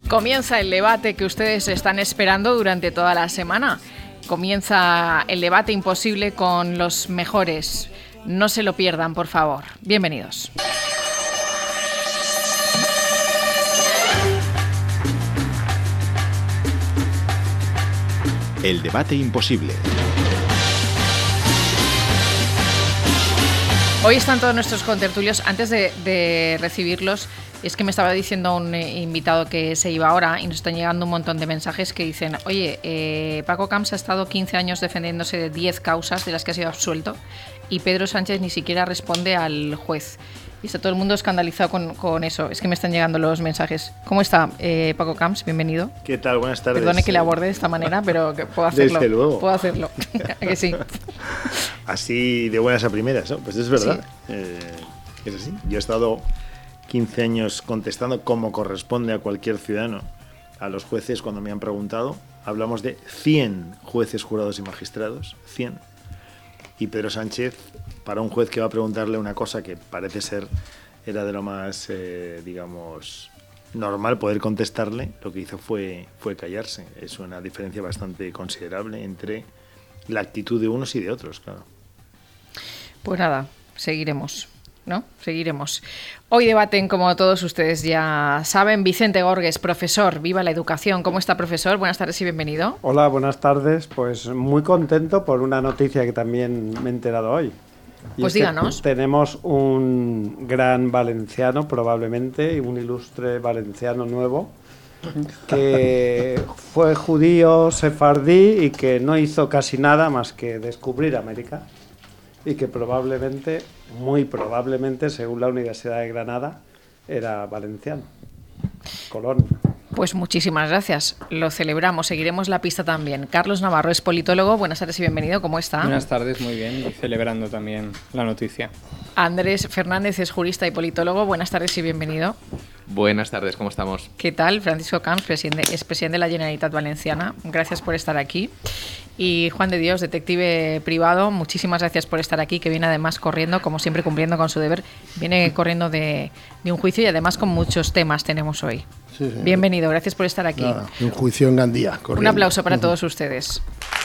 Comienza el debate que ustedes están esperando durante toda la semana. Comienza el debate imposible con los mejores. No se lo pierdan, por favor. Bienvenidos. El debate imposible. Hoy están todos nuestros contertulios. Antes de recibirlos, es que me estaba diciendo un invitado que se iba ahora y nos están llegando un montón de mensajes que dicen: oye, Paco Camps ha estado 15 años defendiéndose de 10 causas de las que ha sido absuelto y Pedro Sánchez ni siquiera responde al juez. Y está todo el mundo escandalizado con eso. Es que me están llegando los mensajes. ¿Cómo está, Paco Camps? Bienvenido. ¿Qué tal? Buenas tardes. Perdone que le aborde de esta manera, pero que puedo hacerlo. Desde luego. Puedo hacerlo. ¿Que sí? Así de buenas a primeras, ¿no? Pues es verdad. Sí. Es así. Yo he estado 15 años contestando como corresponde a cualquier ciudadano a los jueces cuando me han preguntado. Hablamos de 100 jueces, jurados y magistrados. 100. Y Pedro Sánchez, para un juez que va a preguntarle una cosa que parece ser era de lo más, digamos, normal poder contestarle, lo que hizo fue callarse. Es una diferencia bastante considerable entre la actitud de unos y de otros, claro. Pues nada, seguiremos, ¿no? Seguiremos. Hoy debaten, como todos ustedes ya saben, Vicente Gorges, profesor, viva la educación. ¿Cómo está, profesor? Buenas tardes y bienvenido. Hola, buenas tardes. Pues muy contento por una noticia que también me he enterado hoy. Pues díganos. Tenemos un gran valenciano, probablemente, y un ilustre valenciano nuevo, que fue judío, sefardí y que no hizo casi nada más que descubrir América. Y que probablemente, muy probablemente, según la Universidad de Granada, era valenciano. Colón. Pues muchísimas gracias. Lo celebramos. Seguiremos la pista también. Carlos Navarro es politólogo. Buenas tardes y bienvenido. ¿Cómo está? Buenas tardes, muy bien. Y celebrando también la noticia. Andrés Fernández es jurista y politólogo. Buenas tardes y bienvenido. Buenas tardes, ¿cómo estamos? ¿Qué tal? Francisco Camps, es presidente de la Generalitat Valenciana. Gracias por estar aquí. Y Juan de Dios, detective privado, muchísimas gracias por estar aquí, que viene además corriendo, como siempre cumpliendo con su deber, viene corriendo de un juicio y además con muchos temas tenemos hoy. Sí, sí. Bienvenido, gracias por estar aquí. Nada, un juicio en Gandía. Corriendo. Un aplauso para todos ustedes.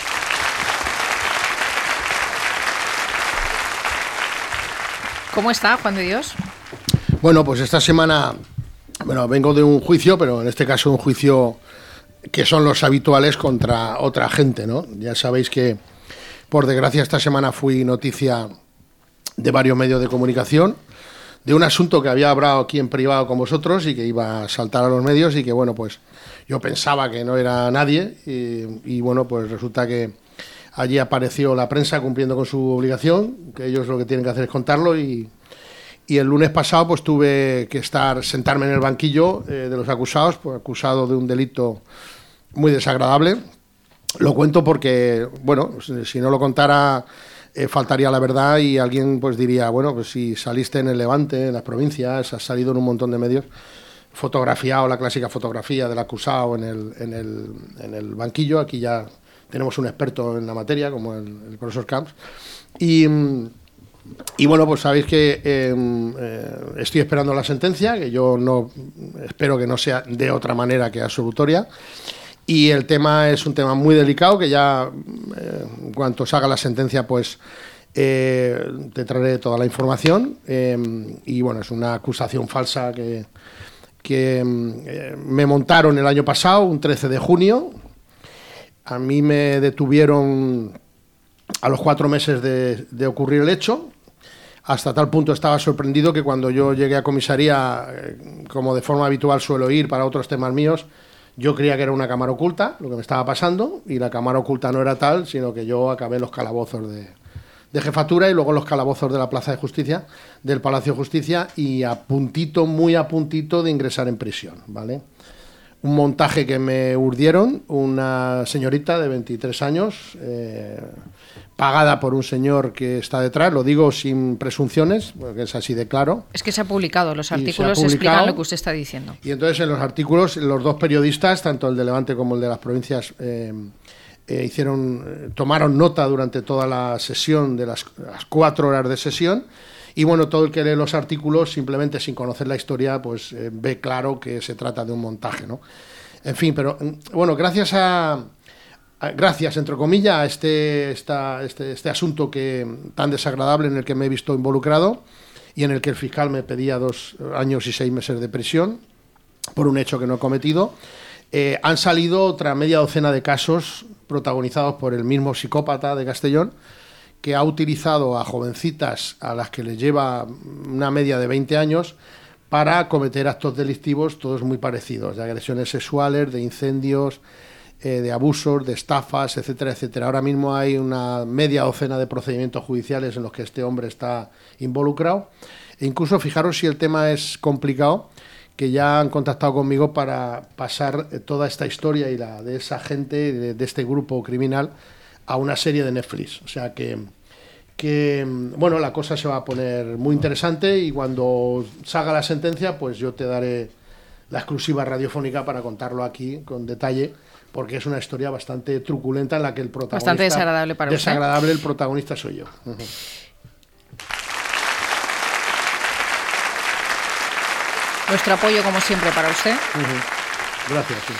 ¿Cómo está, Juan de Dios? Bueno, pues esta semana, vengo de un juicio, pero en este caso un juicio que son los habituales contra otra gente, ¿no? Ya sabéis que, por desgracia, esta semana fui noticia de varios medios de comunicación de un asunto que había hablado aquí en privado con vosotros y que iba a saltar a los medios y que, bueno, pues yo pensaba que no era nadie y bueno, pues resulta que allí apareció la prensa cumpliendo con su obligación, que ellos lo que tienen que hacer es contarlo y el lunes pasado pues tuve que sentarme en el banquillo de los acusados, pues, acusado de un delito muy desagradable. Lo cuento porque, bueno, si no lo contara faltaría la verdad y alguien pues diría, bueno, pues si saliste en el Levante, en las provincias, has salido en un montón de medios, fotografiado, la clásica fotografía del acusado en el banquillo. Aquí ya tenemos un experto en la materia, como el profesor Camps. Y bueno, pues sabéis que estoy esperando la sentencia, que yo no espero que no sea de otra manera que absolutoria. Y el tema es un tema muy delicado, que ya en cuanto se haga la sentencia, pues te traeré toda la información. Y bueno, es una acusación falsa que me montaron el año pasado, un 13 de junio. A mí me detuvieron a los 4 meses de ocurrir el hecho. Hasta tal punto estaba sorprendido que cuando yo llegué a comisaría, como de forma habitual suelo ir para otros temas míos, yo creía que era una cámara oculta, lo que me estaba pasando, y la cámara oculta no era tal, sino que yo acabé en los calabozos de jefatura y luego en los calabozos de la Plaza de Justicia, del Palacio de Justicia, y muy a puntito de ingresar en prisión, ¿vale? Un montaje que me urdieron, una señorita de 23 años, pagada por un señor que está detrás, lo digo sin presunciones, porque es así de claro. Es que se ha publicado, los artículos explican lo que usted está diciendo. Y entonces en los artículos, los dos periodistas, tanto el de Levante como el de las provincias, tomaron nota durante toda la sesión, de las 4 horas de sesión, Y bueno, todo el que lee los artículos, simplemente sin conocer la historia, pues ve claro que se trata de un montaje, ¿no? En fin, pero bueno, gracias, entre comillas, a este asunto tan desagradable en el que me he visto involucrado y en el que el fiscal me pedía 2 años y 6 meses de prisión por un hecho que no he cometido, han salido otra media docena de casos protagonizados por el mismo psicópata de Castellón, que ha utilizado a jovencitas a las que les lleva una media de 20 años para cometer actos delictivos, todos muy parecidos, de agresiones sexuales, de incendios, de abusos, de estafas, etcétera, etcétera. Ahora mismo hay una media docena de procedimientos judiciales en los que este hombre está involucrado. E incluso, fijaros si el tema es complicado, que ya han contactado conmigo para pasar toda esta historia y la de esa gente, de este grupo criminal, a una serie de Netflix. O sea que bueno, la cosa se va a poner muy interesante y cuando salga la sentencia, pues yo te daré la exclusiva radiofónica para contarlo aquí con detalle, porque es una historia bastante truculenta en la que el protagonista... Bastante desagradable para usted. Desagradable, el protagonista soy yo. Nuestro apoyo, como siempre, para usted. Gracias, sí.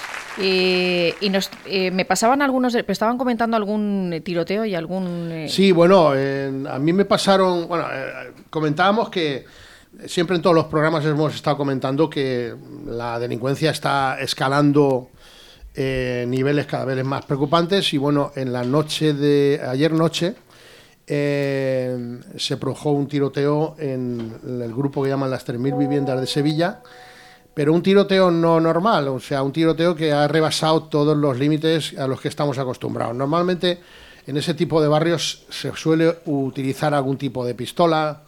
Me pasaban estaban comentando algún tiroteo y algún... Sí, bueno, a mí me pasaron... Bueno, comentábamos que siempre en todos los programas hemos estado comentando que la delincuencia está escalando niveles cada vez más preocupantes y bueno, en la noche de... Ayer noche se produjo un tiroteo en el grupo que llaman las 3.000 viviendas de Sevilla, pero un tiroteo no normal, o sea, un tiroteo que ha rebasado todos los límites a los que estamos acostumbrados. Normalmente en ese tipo de barrios se suele utilizar algún tipo de pistola,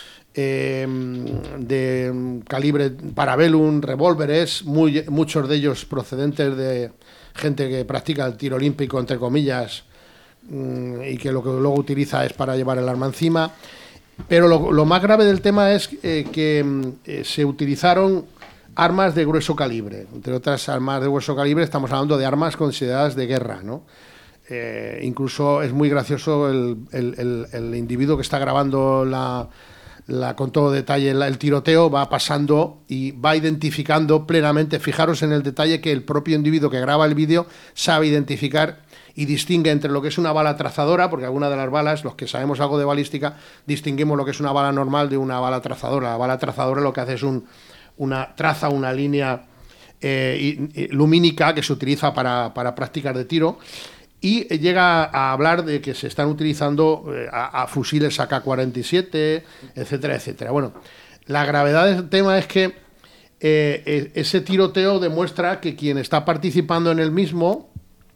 de calibre Parabellum, revólveres, muchos de ellos procedentes de gente que practica el tiro olímpico, entre comillas, y que lo que luego utiliza es para llevar el arma encima. Pero lo más grave del tema es que se utilizaron armas de grueso calibre. Entre otras armas de grueso calibre estamos hablando de armas consideradas de guerra, ¿no? Incluso es muy gracioso el individuo que está grabando con todo detalle el tiroteo, va pasando y va identificando plenamente. Fijaros en el detalle que el propio individuo que graba el vídeo sabe identificar y distingue entre lo que es una bala trazadora, porque algunas de las balas, los que sabemos algo de balística, distinguimos lo que es una bala normal de una bala trazadora. La bala trazadora lo que hace es traza una línea lumínica que se utiliza para prácticas de tiro y llega a hablar de que se están utilizando a fusiles AK-47, etcétera, etcétera. Bueno, la gravedad del tema es que ese tiroteo demuestra que quien está participando en el mismo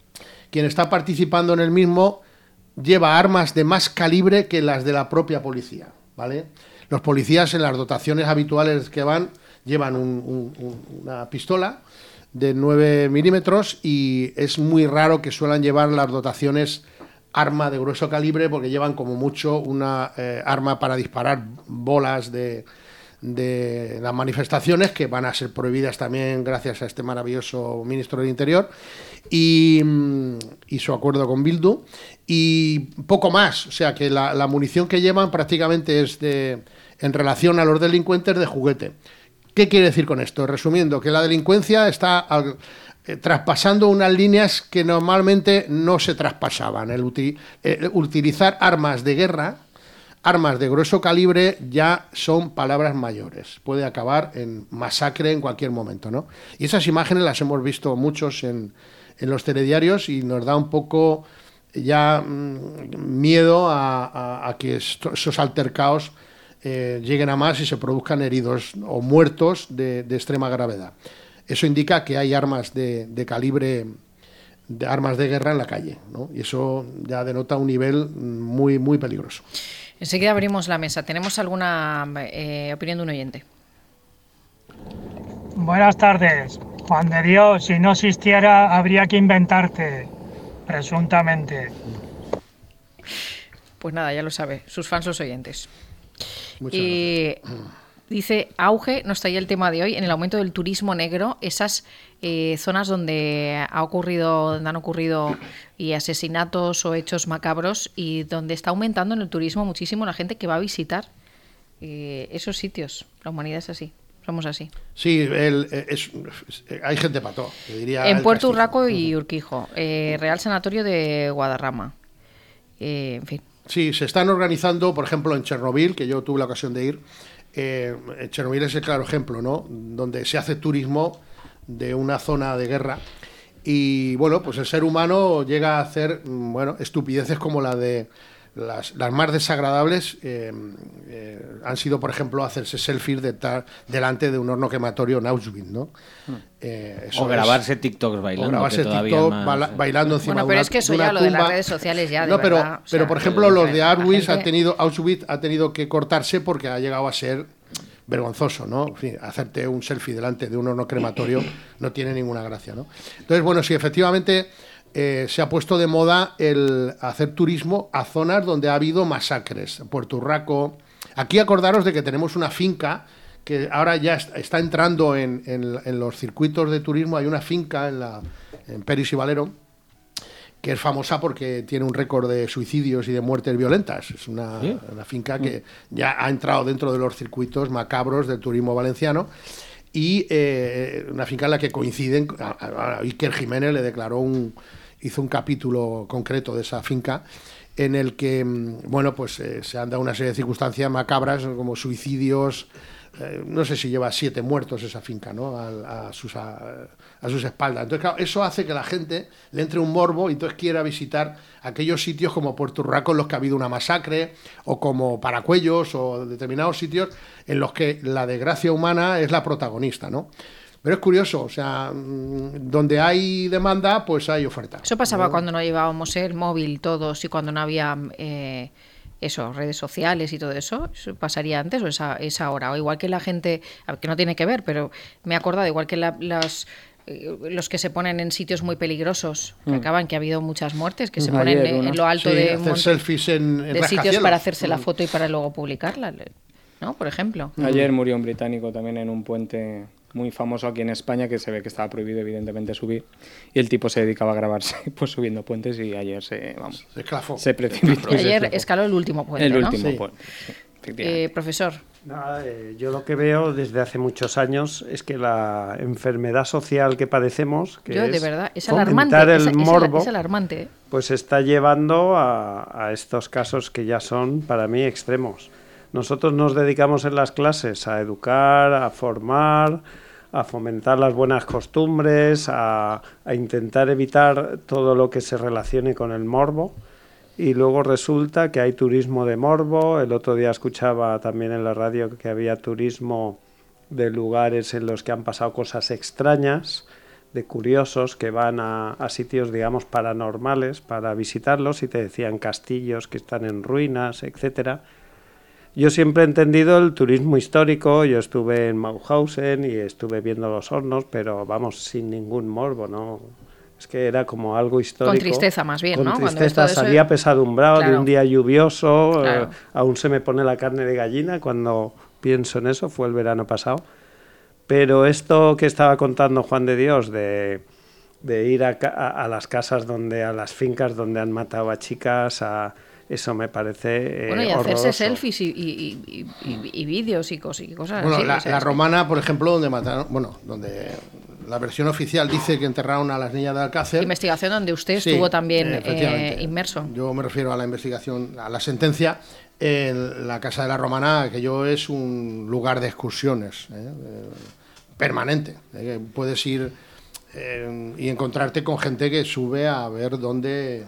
lleva armas de más calibre que las de la propia policía, ¿vale? Los policías en las dotaciones habituales que llevan una pistola de 9 milímetros y es muy raro que suelan llevar las dotaciones arma de grueso calibre porque llevan como mucho una arma para disparar bolas de las manifestaciones que van a ser prohibidas también gracias a este maravilloso ministro del Interior y su acuerdo con Bildu y poco más, o sea que la munición que llevan prácticamente es en relación a los delincuentes de juguete. ¿Qué quiere decir con esto? Resumiendo, que la delincuencia está traspasando unas líneas que normalmente no se traspasaban. Utilizar armas de guerra, armas de grueso calibre, ya son palabras mayores. Puede acabar en masacre en cualquier momento, ¿no? Y esas imágenes las hemos visto muchos en los telediarios y nos da un poco ya miedo a que esos altercados lleguen a más y se produzcan heridos o muertos de extrema gravedad. Eso indica que hay armas de calibre, armas de guerra en la calle, ¿no? Y eso ya denota un nivel muy, muy peligroso. Enseguida abrimos la mesa. ¿Tenemos alguna opinión de un oyente? Buenas tardes. Juan de Dios, si no existiera, habría que inventarte, presuntamente. Pues nada, ya lo sabe, sus fans, los oyentes. Muchas gracias. Dice, auge, nos traía el tema de hoy, en el aumento del turismo negro, esas zonas donde han ocurrido y asesinatos o hechos macabros y donde está aumentando en el turismo muchísimo la gente que va a visitar esos sitios. La humanidad es así. Somos así. Sí, hay gente para todo. En Puerto Urraco y Urquijo, Real Sanatorio de Guadarrama, en fin. Sí, se están organizando, por ejemplo, en Chernobyl, que yo tuve la ocasión de ir. Chernobyl es el claro ejemplo, ¿no? Donde se hace turismo de una zona de guerra. Y bueno, pues el ser humano llega a hacer, estupideces como la de las más desagradables. Han sido, por ejemplo, hacerse selfies delante de un horno quematorio en Auschwitz, ¿no? O grabarse TikToks bailando. O grabarse TikTok bailando encima de una tumba. Pero es que eso ya, lo de las redes sociales ya, de no, pero, verdad. Pero por ejemplo, los de Auschwitz ha tenido que cortarse porque ha llegado a ser vergonzoso, ¿no? En fin, hacerte un selfie delante de un horno crematorio no tiene ninguna gracia, ¿no? Entonces, bueno, sí, efectivamente se ha puesto de moda el hacer turismo a zonas donde ha habido masacres. Puerto Urraco. Aquí acordaros de que tenemos una finca que ahora ya está entrando en los circuitos de turismo. Hay una finca en Peris y Valero que es famosa porque tiene un récord de suicidios y de muertes violentas. Es una finca que ya ha entrado dentro de los circuitos macabros del turismo valenciano, y una finca en la que coinciden. A Iker Jiménez le hizo un capítulo concreto de esa finca en el que se han dado una serie de circunstancias macabras como suicidios. No sé si lleva 7 muertos esa finca, ¿no? a sus espaldas. Entonces, claro, eso hace que la gente le entre un morbo y entonces quiera visitar aquellos sitios como Puerto Urraco en los que ha habido una masacre, o como Paracuellos, o determinados sitios en los que la desgracia humana es la protagonista, ¿no? Pero es curioso, o sea, donde hay demanda, pues hay oferta. Eso pasaba cuando no llevábamos el móvil todos y cuando no había redes sociales y todo eso. ¿Eso pasaría antes o es ahora? O igual que la gente, que no tiene que ver, pero me he acordado, igual que los que se ponen en sitios muy peligrosos, que ha habido muchas muertes, que se ponen en lo alto de un montón selfies de sitios para hacerse la foto y para luego publicarla, ¿no? Por ejemplo. Ayer murió un británico también en un puente muy famoso aquí en España, que se ve que estaba prohibido evidentemente subir, y el tipo se dedicaba a grabarse pues subiendo puentes, y ayer se precipitó. Ayer escaló el último puente, ¿no? Puente, sí. Profesor. Yo lo que veo desde hace muchos años es que la enfermedad social que padecemos, que de verdad, es alarmante, es alarmante, pues está llevando a estos casos que ya son para mí extremos. Nosotros nos dedicamos en las clases a educar, a formar, a fomentar las buenas costumbres, a intentar evitar todo lo que se relacione con el morbo, y luego resulta que hay turismo de morbo. El otro día escuchaba también en la radio que había turismo de lugares en los que han pasado cosas extrañas, de curiosos que van a sitios, digamos, paranormales para visitarlos, y te decían castillos que están en ruinas, etcétera. Yo siempre he entendido el turismo histórico. Yo estuve en Mauthausen y estuve viendo los hornos, pero vamos, sin ningún morbo, ¿no? Es que era como algo histórico. Con tristeza más bien, ¿no? Con tristeza, salía pesadumbrado de un día lluvioso, aún se me pone la carne de gallina cuando pienso en eso, fue el verano pasado. Pero esto que estaba contando Juan de Dios, de ir a las casas, a las fincas donde han matado a chicas, eso me parece y horroroso. hacerse selfies y vídeos y cosas así. La romana, por ejemplo, donde mataron, donde la versión oficial dice que enterraron a las niñas de Alcácer. Investigación donde usted estuvo también inmerso. Yo me refiero a la investigación, a la sentencia. En la Casa de la Romana, aquello es un lugar de excursiones permanente. Puedes ir y encontrarte con gente que sube a ver dónde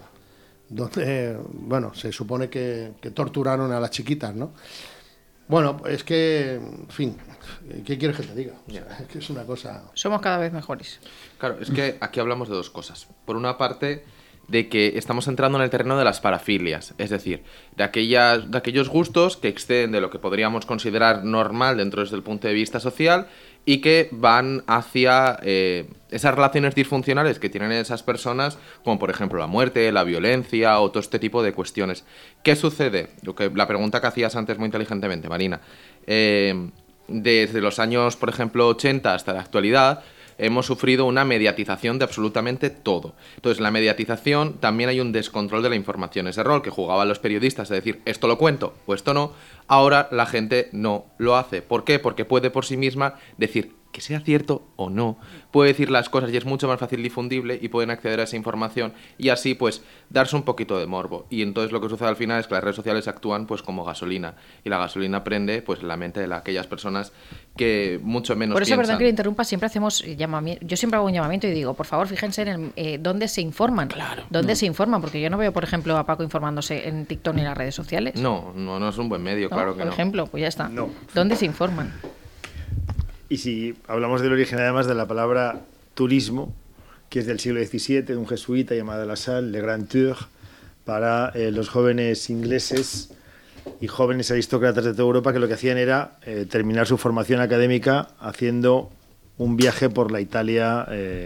se supone que torturaron a las chiquitas, ¿no? Bueno, es que, en fin, ¿qué quieres que te diga? O sea, es que es una cosa... Somos cada vez mejores. Claro, es que aquí hablamos de dos cosas. Por una parte, de que estamos entrando en el terreno de las parafilias, es decir, de aquellos gustos que exceden de lo que podríamos considerar normal dentro desde el punto de vista social, y que van hacia esas relaciones disfuncionales que tienen esas personas, como por ejemplo la muerte, la violencia o todo este tipo de cuestiones. ¿Qué sucede? La pregunta que hacías antes muy inteligentemente, Marina. Desde los años, por ejemplo, 80 hasta la actualidad, hemos sufrido una mediatización de absolutamente todo. Entonces, la mediatización, también hay un descontrol de la información. Ese rol que jugaban los periodistas de decir, esto lo cuento o esto no, ahora la gente no lo hace. ¿Por qué? Porque puede por sí misma decir, que sea cierto o no, puede decir las cosas y es mucho más fácil difundible y pueden acceder a esa información y así pues darse un poquito de morbo. Y entonces lo que sucede al final es que las redes sociales actúan pues como gasolina y la gasolina prende pues la mente de aquellas personas que mucho menos Por eso, piensan. perdón que le interrumpa, siempre hacemos llamamiento. Yo siempre hago un llamamiento y digo, por favor, fíjense en dónde se informan. Claro. ¿Dónde se informan? Porque yo no veo, por ejemplo, a Paco informándose en TikTok ni en las redes sociales. No es un buen medio, claro que no. Por ejemplo, pues ya está. No. ¿Dónde se informan? Y si hablamos del origen además de la palabra turismo, que es del siglo XVII, de un jesuita llamado La Salle, Le Grand Tour, para los jóvenes ingleses y jóvenes aristócratas de toda Europa, que lo que hacían era terminar su formación académica haciendo un viaje por la Italia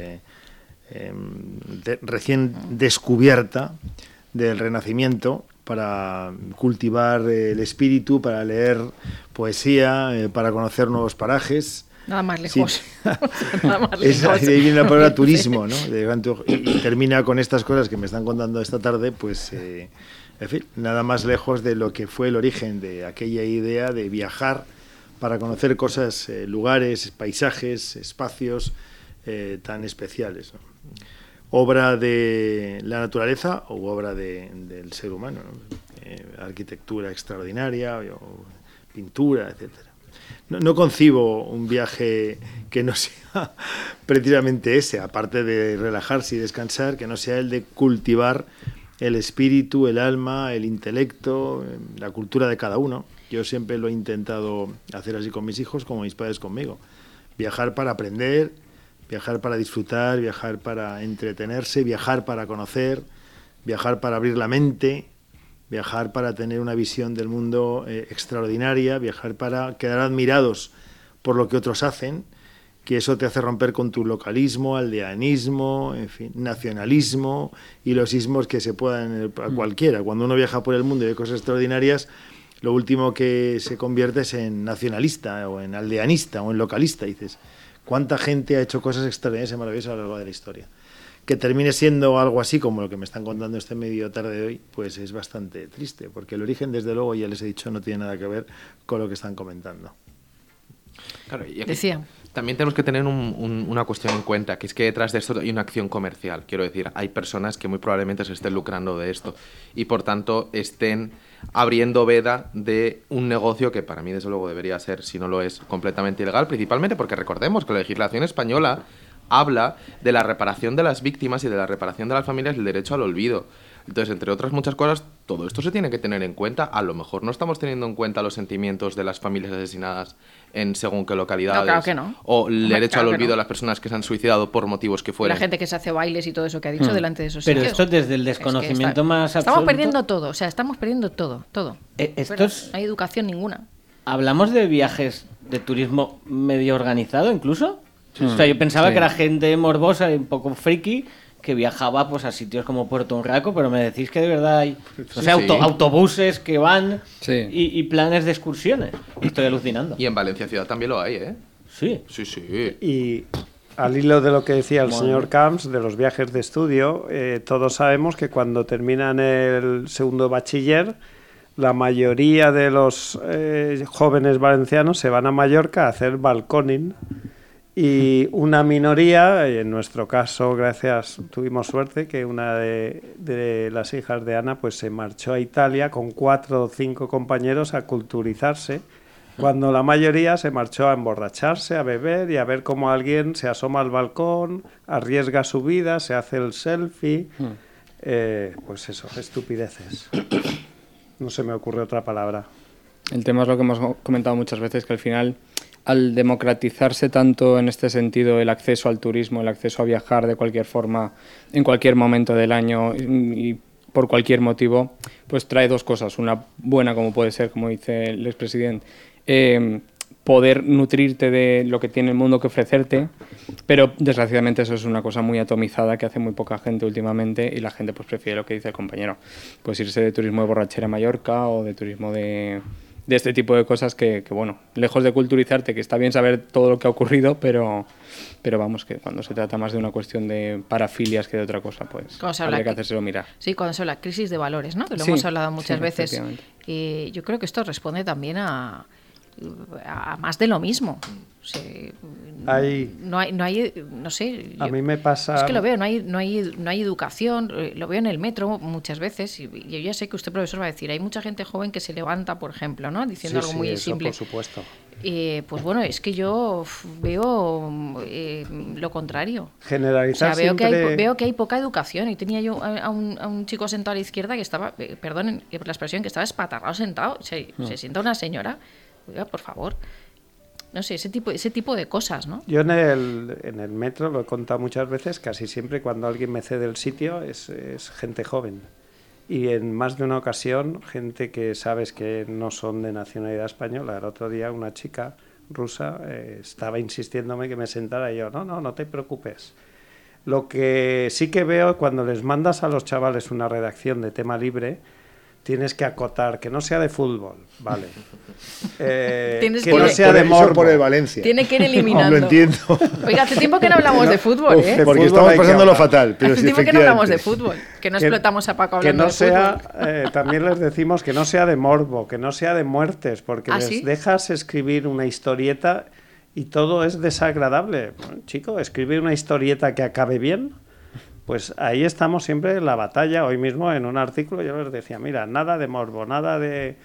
recién descubierta del Renacimiento, para cultivar el espíritu, para leer poesía, para conocer nuevos parajes. Nada más lejos. Sí. Nada más lejos. De ahí viene la palabra turismo, ¿no? Y termina con estas cosas que me están contando esta tarde, pues, en fin, nada más lejos de lo que fue el origen de aquella idea de viajar para conocer cosas, lugares, paisajes, espacios tan especiales, ¿no? Obra de la naturaleza o obra del ser humano, ¿no? Arquitectura extraordinaria, o pintura, etcétera. No concibo un viaje que no sea precisamente ese, aparte de relajarse y descansar, que no sea el de cultivar el espíritu, el alma, el intelecto, la cultura de cada uno. Yo siempre lo he intentado hacer así con mis hijos, como mis padres conmigo. Viajar para aprender, viajar para disfrutar, viajar para entretenerse, viajar para conocer, viajar para abrir la mente, viajar para tener una visión del mundo extraordinaria, viajar para quedar admirados por lo que otros hacen, que eso te hace romper con tu localismo, aldeanismo, en fin, nacionalismo y los ismos que se puedan a cualquiera. Cuando uno viaja por el mundo y ve cosas extraordinarias, lo último que se convierte es en nacionalista o en aldeanista o en localista. Y dices, ¿cuánta gente ha hecho cosas extraordinarias y maravillosas a lo largo de la historia? Que termine siendo algo así como lo que me están contando este medio tarde de hoy, pues es bastante triste, porque el origen, desde luego, ya les he dicho, no tiene nada que ver con lo que están comentando. Claro, y aquí Decía. también tenemos que tener una cuestión en cuenta, que es que detrás de esto hay una acción comercial. Quiero decir, hay personas que muy probablemente se estén lucrando de esto y, por tanto, estén abriendo veda de un negocio que para mí, desde luego, debería ser, si no lo es, completamente ilegal, principalmente porque recordemos que la legislación española habla de la reparación de las víctimas y de la reparación de las familias y el derecho al olvido. Entonces, entre otras muchas cosas, todo esto se tiene que tener en cuenta. A lo mejor no estamos teniendo en cuenta los sentimientos de las familias asesinadas en según qué localidades. No, claro que no. O el derecho Claro al que olvido no. de las personas que se han suicidado por motivos que fueran. La gente que se hace bailes y todo eso que ha dicho delante de esos Pero sitios. esto desde el desconocimiento más Estamos absoluto. perdiendo todo, o sea, estamos perdiendo todo. Esto Pero es- no hay educación ninguna. ¿Hablamos de viajes de turismo medio organizado incluso? O sea, yo pensaba que era gente morbosa y un poco friki que viajaba pues a sitios como Puerto Honraco, pero me decís que de verdad hay autobuses que van y planes de excursiones. Estoy alucinando. Y en Valencia ciudad también lo hay, ¿eh? Sí. Sí, sí. Y al hilo de lo que decía el señor Camps, de los viajes de estudio, todos sabemos que cuando terminan el segundo bachiller, la mayoría de los jóvenes valencianos se van a Mallorca a hacer balconing y una minoría, en nuestro caso, gracias, tuvimos suerte que una de las hijas de Ana pues se marchó a Italia con 4 o 5 compañeros a culturizarse, cuando la mayoría se marchó a emborracharse, a beber y a ver cómo alguien se asoma al balcón, arriesga su vida, se hace el selfie, pues eso, estupideces. No se me ocurre otra palabra. El tema es lo que hemos comentado muchas veces, que al final, al democratizarse tanto en este sentido el acceso al turismo, el acceso a viajar de cualquier forma, en cualquier momento del año y por cualquier motivo, pues trae dos cosas. Una buena, como puede ser, como dice el expresidente, poder nutrirte de lo que tiene el mundo que ofrecerte, pero desgraciadamente eso es una cosa muy atomizada que hace muy poca gente últimamente y la gente pues prefiere lo que dice el compañero, pues irse de turismo de borrachera a Mallorca o de turismo de de este tipo de cosas que, bueno, lejos de culturizarte, que está bien saber todo lo que ha ocurrido, pero vamos, que cuando se trata más de una cuestión de parafilias que de otra cosa, pues habría que hacérselo mirar. Sí, cuando se habla crisis de valores, ¿no? Que lo Sí, hemos hablado muchas sí, veces. Y yo creo que esto responde también a más de lo mismo. O sea, no hay, no sé. A mí me pasa. Es que lo veo, no hay educación. Lo veo en el metro muchas veces. Y yo ya sé que usted, profesor, va a decir, hay mucha gente joven que se levanta, por ejemplo, ¿no? Diciendo algo muy eso, simple. por supuesto. Pues bueno, es que yo veo lo contrario. Generalizar, o sea, siempre... veo que hay poca educación. Y tenía yo a un chico sentado a la izquierda que estaba, perdonen la expresión, que estaba espatarrado sentado. Se sienta una señora. Oiga, por favor. No sé, ese tipo de cosas, ¿no? Yo en el metro, lo he contado muchas veces, casi siempre cuando alguien me cede el sitio es gente joven. Y en más de una ocasión, gente que sabes que no son de nacionalidad española. El otro día una chica rusa estaba insistiéndome que me sentara y yo, no te preocupes. Lo que sí que veo cuando les mandas a los chavales una redacción de tema libre, tienes que acotar que no sea de fútbol, vale. Que no sea de morbo. Por el Valencia. Tiene que ir eliminando. Lo entiendo. Oiga, hace tiempo que no hablamos de fútbol, ¿eh? Porque fútbol estamos pasando lo fatal. Pero Hace sí, tiempo que no hablamos de efectivamente. fútbol. Que no explotamos a Paco hablando que no de sea, fútbol. También les decimos que no sea de morbo, que no sea de muertes, porque les ¿Sí? dejas escribir una historieta y todo es desagradable. Bueno, chico, escribir una historieta que acabe bien. Pues ahí estamos siempre en la batalla. Hoy mismo en un artículo yo les decía, mira, nada de morbo, nada de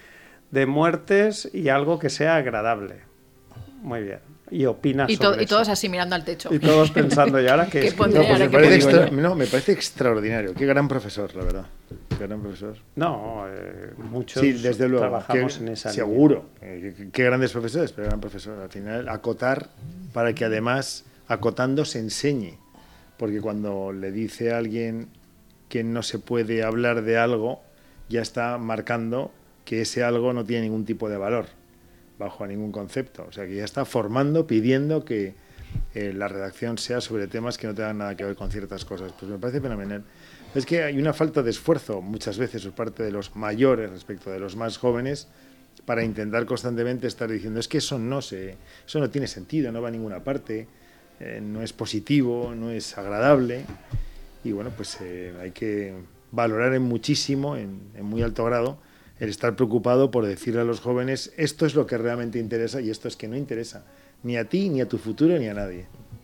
muertes y algo que sea agradable. Muy bien. Y opinas sobre Y todos eso. así mirando al techo. Y todos pensando, ¿y ahora qué? ¿Qué pondré? No, pues Ahora me que parece, digo yo. me parece extraordinario. Qué gran profesor, la verdad. Gran profesor. No, muchos Sí, desde luego. trabajamos en esa línea. Seguro. Qué grandes profesores, pero gran profesor. Al final, acotar para que además, acotando, se enseñe. Porque cuando le dice a alguien que no se puede hablar de algo, ya está marcando que ese algo no tiene ningún tipo de valor, bajo ningún concepto. O sea, que ya está formando, pidiendo que la redacción sea sobre temas que no tengan nada que ver con ciertas cosas. Pues me parece fenomenal. Es que hay una falta de esfuerzo muchas veces por parte de los mayores respecto de los más jóvenes para intentar constantemente estar diciendo es que eso no tiene sentido, no va a ninguna parte. No es positivo, no es agradable y bueno, pues hay que valorar muchísimo, en muy alto grado, el estar preocupado por decirle a los jóvenes esto es lo que realmente interesa y esto es que no interesa ni a ti, ni a tu futuro, ni a nadie.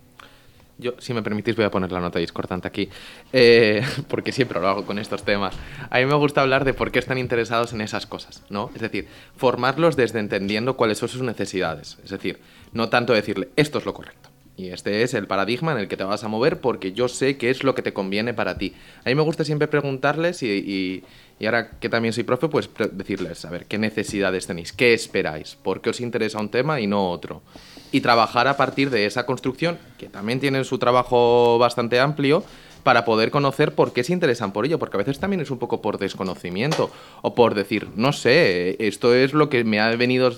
Yo, si me permitís, voy a poner la nota discordante aquí, porque siempre lo hago con estos temas. A mí me gusta hablar de por qué están interesados en esas cosas, ¿no? Es decir, formarlos desde entendiendo cuáles son sus necesidades. Es decir, no tanto decirle, esto es lo correcto. Y este es el paradigma en el que te vas a mover porque yo sé qué es lo que te conviene para ti. A mí me gusta siempre preguntarles y ahora que también soy profe, pues decirles, a ver, ¿qué necesidades tenéis? ¿Qué esperáis? ¿Por qué os interesa un tema y no otro? Y trabajar a partir de esa construcción, que también tienen su trabajo bastante amplio, para poder conocer por qué se interesan por ello, porque a veces también es un poco por desconocimiento o por decir, no sé, esto es lo que me ha venido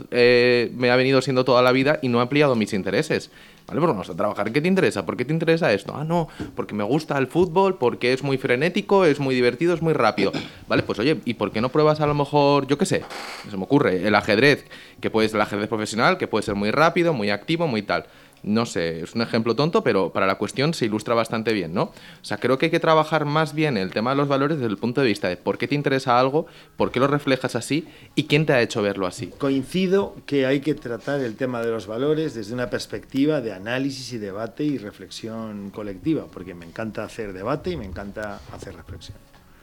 siendo toda la vida y no he ampliado mis intereses. Vale, pues vamos a trabajar. ¿Qué te interesa? ¿Por qué te interesa esto? Ah, no, porque me gusta el fútbol, porque es muy frenético, es muy divertido, es muy rápido. Vale, pues oye, ¿y por qué no pruebas a lo mejor, yo qué sé, se me ocurre, el ajedrez, que puede ser el ajedrez profesional, que puede ser muy rápido, muy activo, muy tal? No sé, es un ejemplo tonto, pero para la cuestión se ilustra bastante bien, ¿no? O sea, creo que hay que trabajar más bien el tema de los valores desde el punto de vista de por qué te interesa algo, por qué lo reflejas así y quién te ha hecho verlo así. Coincido que hay que tratar el tema de los valores desde una perspectiva de análisis y debate y reflexión colectiva, porque me encanta hacer debate y me encanta hacer reflexión.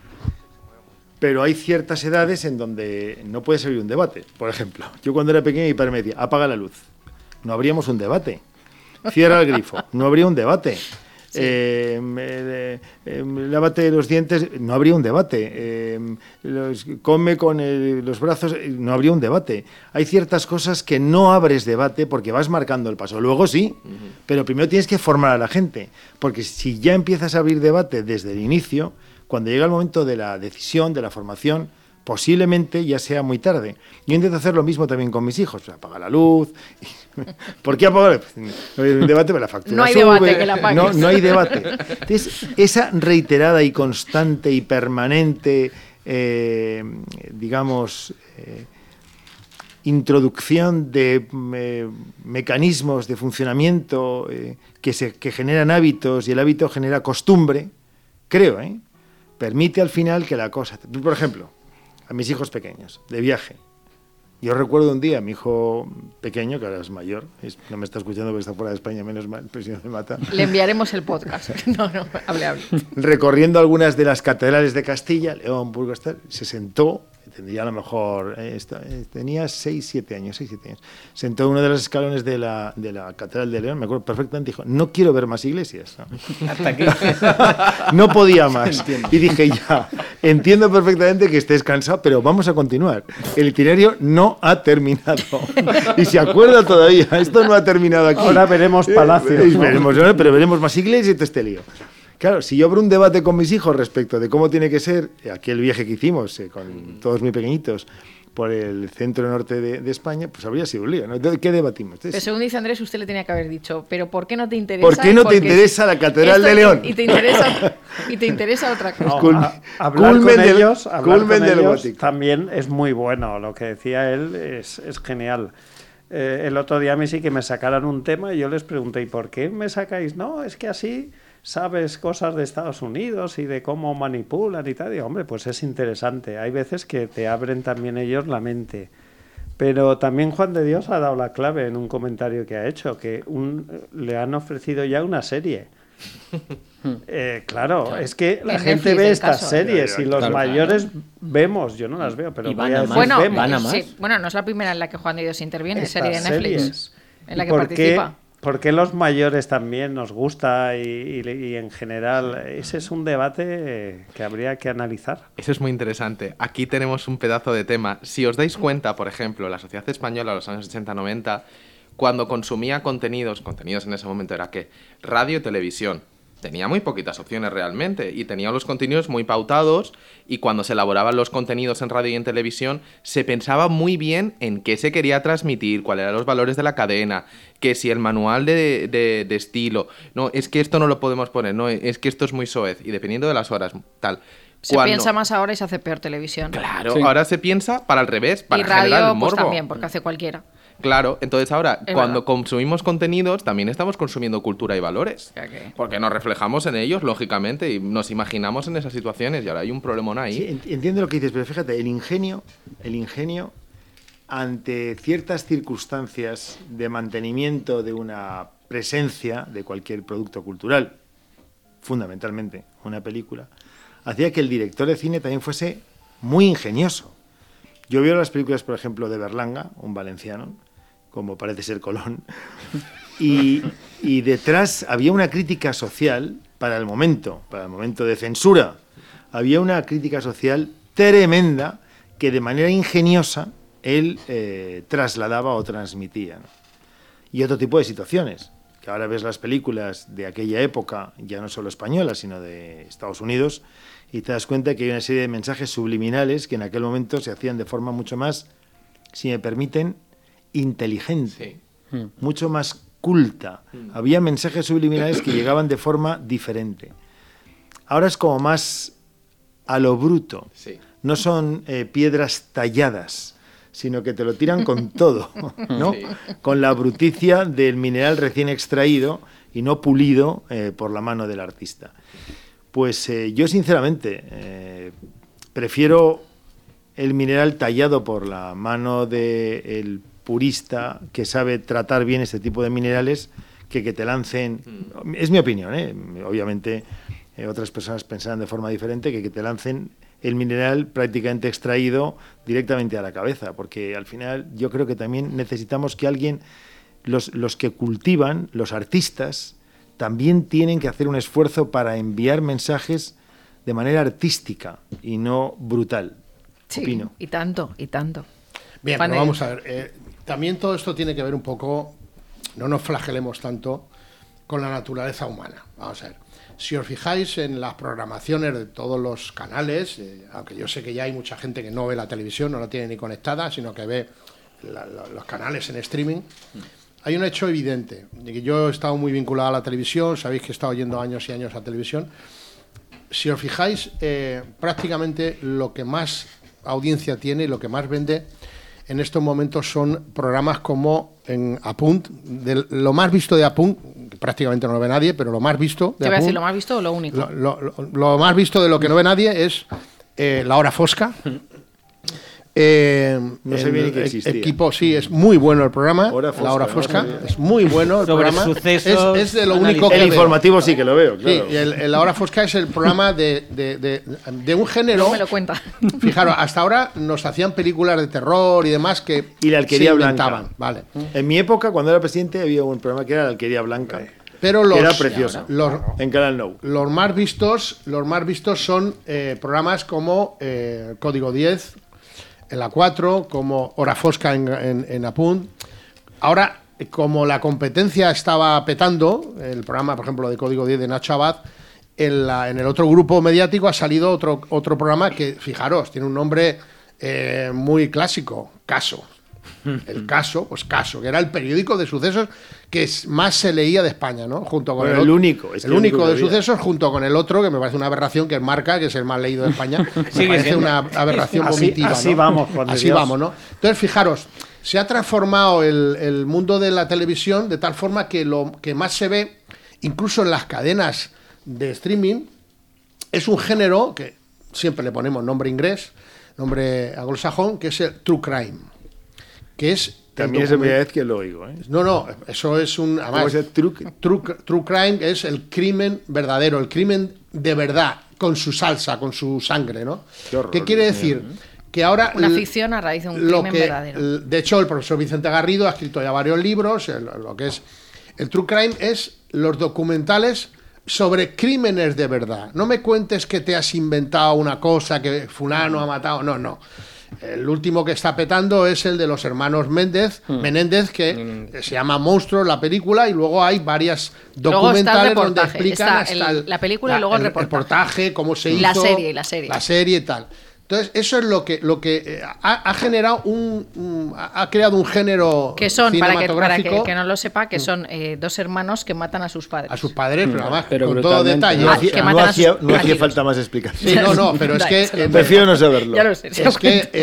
Pero hay ciertas edades en donde no puede servir un debate. Por ejemplo, yo cuando era pequeño mi padre me decía, apaga la luz. No habríamos un debate. Cierra el grifo. No habría un debate. Sí. Lávate los dientes. No habría un debate. Come con los brazos. No habría un debate. Hay ciertas cosas que no abres debate porque vas marcando el paso. Luego sí, pero primero tienes que formar a la gente. Porque si ya empiezas a abrir debate desde el inicio, cuando llega el momento de la decisión, de la formación, posiblemente ya sea muy tarde. Yo intento hacer lo mismo también con mis hijos. Apaga la luz. ¿Por qué apagar? No hay un debate, pero la factura no hay sube. Debate, que la apagues. No hay debate. Entonces, esa reiterada y constante y permanente, introducción de mecanismos de funcionamiento que generan hábitos y el hábito genera costumbre, creo, permite al final que la cosa... Por ejemplo, a mis hijos pequeños, de viaje. Yo recuerdo un día a mi hijo pequeño, que ahora es mayor, no me está escuchando porque está fuera de España, menos mal, pero si no me mata. Le enviaremos el podcast. No, hable. Recorriendo algunas de las catedrales de Castilla, León, Burgos, se sentó, tendría a lo mejor, tenía 6-7 años. Sentó en uno de los escalones de la catedral de León, me acuerdo perfectamente, dijo, no quiero ver más iglesias. ¿No? Hasta aquí. No podía más. Y dije, ya, entiendo perfectamente que estés cansado, pero vamos a continuar. El itinerario no ha terminado. Y se acuerda todavía, esto no ha terminado aquí. Ahora veremos palacios. Pero veremos más iglesias y todo este lío. Claro, si yo abro un debate con mis hijos respecto de cómo tiene que ser aquel viaje que hicimos con todos muy pequeñitos por el centro norte de España, pues habría sido un lío, ¿no? ¿Qué debatimos? Pero según dice Andrés, usted le tenía que haber dicho, pero ¿por qué no te interesa? ¿Por qué no te interesa la Catedral de León? Y te interesa otra cosa. No, hablar con ellos también es muy bueno. Lo que decía él es genial. El otro día a mí sí que me sacaron un tema y yo les pregunté, ¿y por qué me sacáis? No, es que así sabes cosas de Estados Unidos y de cómo manipulan y tal. Y, hombre, pues es interesante. Hay veces que te abren también ellos la mente. Pero también Juan de Dios ha dado la clave en un comentario que ha hecho, que le han ofrecido ya una serie. Claro, es que la gente ve estas series y los mayores vemos, yo no las veo, pero van a más. Sí, bueno, no es la primera en la que Juan de Dios interviene, Estas serie de Netflix, series. en la que participa. ¿Por qué los mayores también nos gusta y en general? Ese es un debate que habría que analizar. Eso es muy interesante. Aquí tenemos un pedazo de tema. Si os dais cuenta, por ejemplo, la sociedad española en los años 80-90, cuando consumía contenidos en ese momento era que radio y televisión. Tenía muy poquitas opciones realmente y tenía los contenidos muy pautados, y cuando se elaboraban los contenidos en radio y en televisión se pensaba muy bien en qué se quería transmitir, cuáles eran los valores de la cadena, que si el manual de estilo, no, es que esto no lo podemos poner, no, es que esto es muy soez, y dependiendo de las horas, tal. Se piensa más ahora y se hace peor televisión. Claro, sí. Ahora se piensa para el revés, para y radio, generar el morbo. pues también, porque hace cualquiera. Claro, entonces ahora, Es cuando verdad. consumimos contenidos, también estamos consumiendo cultura y valores. Okay. Porque nos reflejamos en ellos, lógicamente, y nos imaginamos en esas situaciones, y ahora hay un problemón ahí. Sí, entiendo lo que dices, pero fíjate, el ingenio ante ciertas circunstancias de mantenimiento de una presencia de cualquier producto cultural, fundamentalmente una película, hacía que el director de cine también fuese muy ingenioso. Yo veo las películas, por ejemplo, de Berlanga, un valenciano, como parece ser Colón, y detrás había una crítica social para el momento de censura. Había una crítica social tremenda que de manera ingeniosa él trasladaba o transmitía, ¿no? Y otro tipo de situaciones, que ahora ves las películas de aquella época, ya no solo españolas, sino de Estados Unidos, y te das cuenta que hay una serie de mensajes subliminales que en aquel momento se hacían de forma mucho más, si me permiten, inteligente, mucho más culta. Había mensajes subliminales que llegaban de forma diferente. Ahora es como más a lo bruto. Sí. No son piedras talladas, sino que te lo tiran con todo, ¿no? Sí. Con la bruticia del mineral recién extraído y no pulido por la mano del artista. Pues yo sinceramente prefiero el mineral tallado por la mano del purista que sabe tratar bien este tipo de minerales que te lancen, es mi opinión, obviamente otras personas pensarán de forma diferente, que te lancen el mineral prácticamente extraído directamente a la cabeza, porque al final yo creo que también necesitamos que alguien, los que cultivan, los artistas, también tienen que hacer un esfuerzo para enviar mensajes de manera artística y no brutal. Sí, opino. y tanto. Bien, Juan pero de vamos a ver. También todo esto tiene que ver un poco, no nos flagelemos tanto, con la naturaleza humana. Vamos a ver. Si os fijáis en las programaciones de todos los canales, aunque yo sé que ya hay mucha gente que no ve la televisión, no la tiene ni conectada, sino que ve los canales en streaming, hay un hecho evidente, de que yo he estado muy vinculado a la televisión, sabéis que he estado yendo años y años a televisión. Si os fijáis, prácticamente lo que más audiencia tiene y lo que más vende en estos momentos son programas como en Apunt, lo más visto de Apunt, que prácticamente no lo ve nadie, pero lo más visto de Te voy a decir, Apunt, ¿lo más visto o lo único? lo más visto de lo que no ve nadie es La Hora Fosca. No sabía ni que existía. Equipo, sí, es muy bueno el programa. La Hora Fosca, no sabía. Es muy bueno el Sobre programa. sucesos, Es de lo único que El veo. informativo sí que lo veo, claro. Sí, La Hora Fosca es el programa de un género. No me lo cuenta. Fijaros, hasta ahora nos hacían películas de terror y demás que Y La Alquería se Blanca. inventaban, vale. En mi época, cuando era presidente, había un programa que era La Alquería Blanca. Pero Era precioso. En Canal Nou. Los más vistos son programas como Código 10 en la 4, como Hora Fosca en Apunt. Ahora, como la competencia estaba petando, el programa, por ejemplo, de Código 10 de Nacho Abad, en el otro grupo mediático ha salido otro programa que, fijaros, tiene un nombre muy clásico, Caso. El Caso, que era el periódico de sucesos que más se leía de España, ¿no? Junto con el único. Es que el único de que había. sucesos, junto con el otro, que me parece una aberración, que es Marca, que es el más leído de España. Me parece siendo. una aberración vomitiva. Así ¿no? vamos, Juan de Así Dios. vamos, ¿no? Entonces, fijaros, se ha transformado el mundo de la televisión de tal forma que lo que más se ve, incluso en las cadenas de streaming, es un género que siempre le ponemos nombre inglés, nombre anglosajón, que es el true crime. Que es También es la primera vez que lo oigo, ¿eh? No, eso es un... ¿Cómo Además, es el truque? true crime es el crimen verdadero, el crimen de verdad, con su salsa, con su sangre, ¿no? Qué horror, ¿Qué quiere Dios decir? mío. Que ahora... Una ficción a raíz de un crimen verdadero. De hecho, el profesor Vicente Garrido ha escrito ya varios libros, lo que es... El true crime es los documentales sobre crímenes de verdad. No me cuentes que te has inventado una cosa, que fulano ha matado, no. El último que está petando es el de los hermanos Menéndez, que se llama Monstruos, la película, y luego hay varias documentales donde explican está la película y luego el reportaje, cómo se hizo. La serie. La serie y tal. Entonces, eso es lo que ha generado ha creado un género que son, para cinematográfico. que el que no lo sepa, que son dos hermanos que matan a sus padres. A sus padres, pero además Pero con todo brutalmente. detalle. que matan a sus No hacía amigos. falta más explicación. Sí, no, pero es que... Prefiero no saberlo. Ya lo sé. Es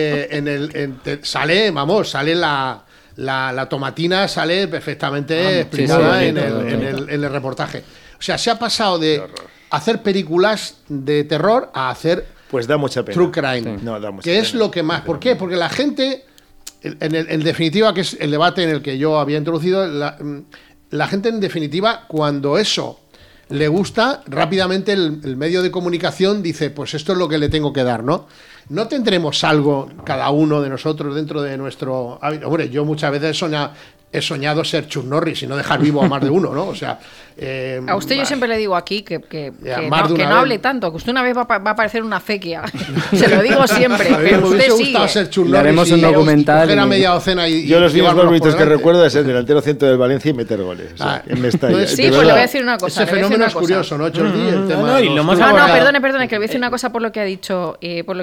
que sale la tomatina, sale perfectamente explicada sí, en bonito. el reportaje. O sea, se ha pasado de hacer películas de terror a hacer Pues da mucha pena. true crime. No, da mucha que es pena. lo que más... ¿Por qué? Porque la gente, en definitiva, que es el debate en el que yo había introducido, la gente, en definitiva, cuando eso le gusta, rápidamente el medio de comunicación dice, pues esto es lo que le tengo que dar, ¿no? No tendremos algo, cada uno de nosotros, dentro de nuestro hábito. Hombre, yo muchas veces he soñado ser Chuck Norris y no dejar vivo a más de uno, ¿no? O sea... a usted yo siempre le digo aquí que más de una no hable vez. tanto, que usted una vez va a parecer una acequia. Se lo digo siempre, A mí pero me usted hubiese sigue. gustado ser Chuck Le Norris haremos y un documental coger a y- media docena y Yo los vídeos llevármelos más por bonitos que delante. recuerdo es el delantero centro del Valencia y meter goles. O sea, en Mestalla. Entonces, Sí, De pues le verdad. voy a decir una cosa. Ese le voy a decir fenómeno una es cosa. curioso, ¿no, Jordi? El tema no, de y los lo hemos No, abordado. perdone, que le voy a decir una cosa por lo que ha dicho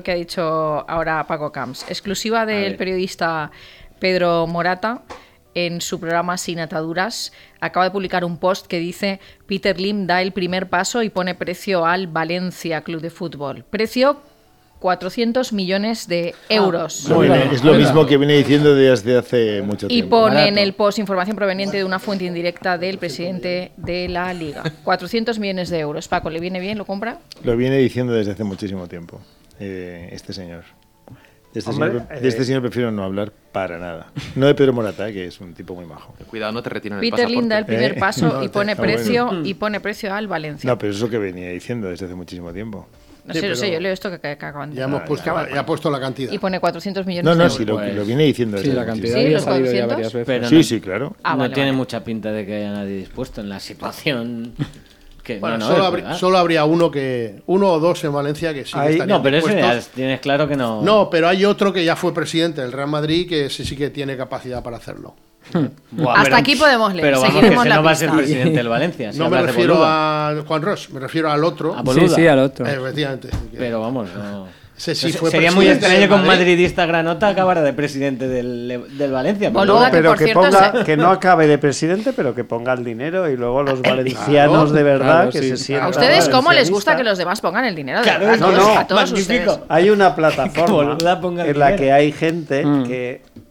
ahora Paco Camps. Exclusiva del periodista Pedro Morata, en su programa Sin Ataduras, acaba de publicar un post que dice: Peter Lim da el primer paso y pone precio al Valencia Club de Fútbol. Precio 400 millones de euros. Muy bien, es lo mismo que viene diciendo desde hace mucho Y tiempo. pone en el post información proveniente de una fuente indirecta del presidente de la Liga. 400 millones de euros. Paco, ¿le viene bien? ¿Lo compra? Lo viene diciendo desde hace muchísimo tiempo, este señor. De este señor prefiero no hablar para nada. No de Pedro Morata, que es un tipo muy majo. Cuidado, no te retiran el Peter pasaporte. Lim da el primer paso No, y pone está bueno. precio al Valencia. No, pero eso que venía diciendo desde hace muchísimo tiempo. No Sí, sé, pero yo leo esto que acaban de Ya hemos puesto, ya ha puesto la cantidad. y pone 400 millones No, de no, euros. sí, lo viene diciendo Sí, desde la hace cantidad Sí, había los salido ya 400, varias veces. pero muchísimo. Sí, claro. Ah, no vale, tiene vale. mucha pinta de que haya nadie dispuesto en la situación. Que, Bueno, no, es verdad. solo habría uno o dos en Valencia que sí que estarían No, pero eso ya dispuestos. tienes claro que no. No, pero hay otro que ya fue presidente del Real Madrid que ese sí que tiene capacidad para hacerlo. Buah, Hasta aquí podemos leer, Pero vamos, que seguiremos ese la no va a ser pista. presidente del Valencia. si No me hablas de refiero Boluda. a Juan Ros, me refiero al otro. A Boluda. Sí, al otro. Efectivamente. Pero vamos, no. Ese sí No sé, fue sería muy presidente extraño del que un Madrid. madridista granota acabara de presidente del Valencia. pero Boluda, no. Pero por que cierto, ponga, que no acabe de presidente, pero que ponga el dinero y luego los valencianos claro, de verdad claro, que sí. se sientan. ¿A ustedes cómo les valencianistas. gusta que los demás pongan el dinero? De Claro, verdad, no, a todos magnífico. ustedes. Hay una Que plataforma Boluda ponga el en la dinero. que hay gente que